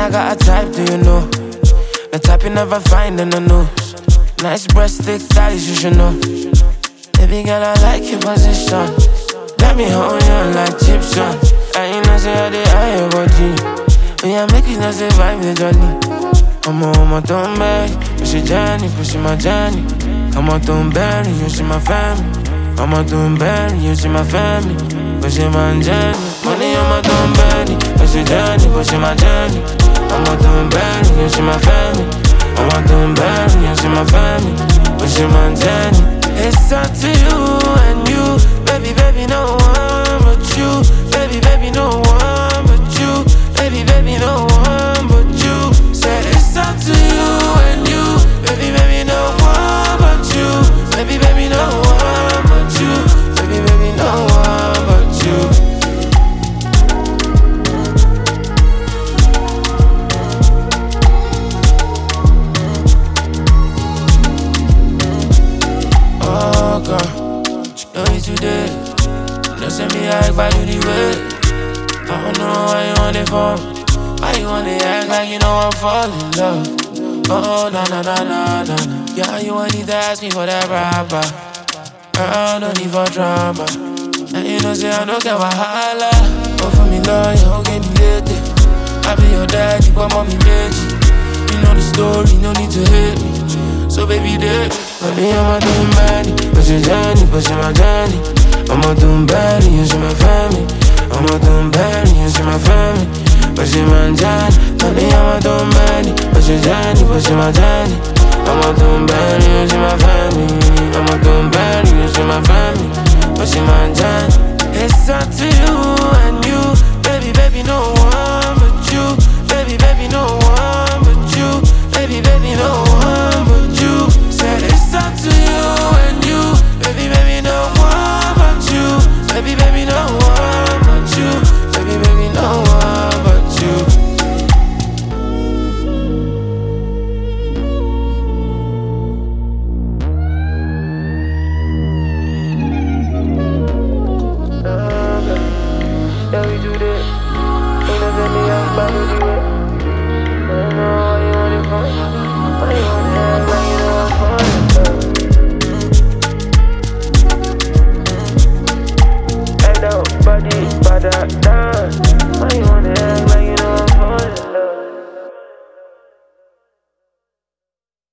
I got a type, do you know? The type you never find in the news. Nice breast, thick thighs, you should know. Baby girl, I like your position. Let me hold you like Egyptian. And you know say I did eye your body. When I make it, not say vibe the jolly. I'm on don't bury, push your journey, pushing my journey. I'm on don't bury, you see my family. I'm on don't bury, you see my family. Pushing my journey, money on my don't bury, push your journey, pushing my journey. I'm on don't bury, you see my family. I'm on don't bury, you see my family. Pushing my journey. It's up to you and you, baby, baby, no one but you. Baby, baby, no one but you. Baby, baby, no one but you. Say it's up to you and you, baby, baby, no one but you. Baby, baby, no one but you. Baby, baby, no one but you. Oh God, know you today. Don't send me act by you the way. I don't know why you want it for. Why you wanna act like you know I'm falling in love? Oh, na na na na na na. Yeah, you want need to ask me for that rapper. Girl, no need for drama. And you know say I don't care wahala. Oh, for me love, you don't get me late. I be your daddy, but mommy bitch. You know the story, no need to hate me. So baby, there. Honey, I'm a doing bad. Push your journey, pushing my journey. I'm a doing bad, you see my family. I'm a doing bad, you see my family. Pushing my journey. Honey, I'm a doing bad. Push your journey, pushing my journey. I'm a doing bad, you see my family. I'm a doing bad, you see my family. Pushing my journey. It's up to you and you, baby, baby, no one but you. Baby, baby, no one but you. Baby, baby, no one but you. Said it's up to you and you, baby, baby, no one but you. Baby, baby, no one but you. Baby, baby, no one but you. Yeah, we do this. Ain't nothing me out by the way. I don't know why you want it for. Why you want to act like you know I'm falling. Hey, no, body, bada, dance.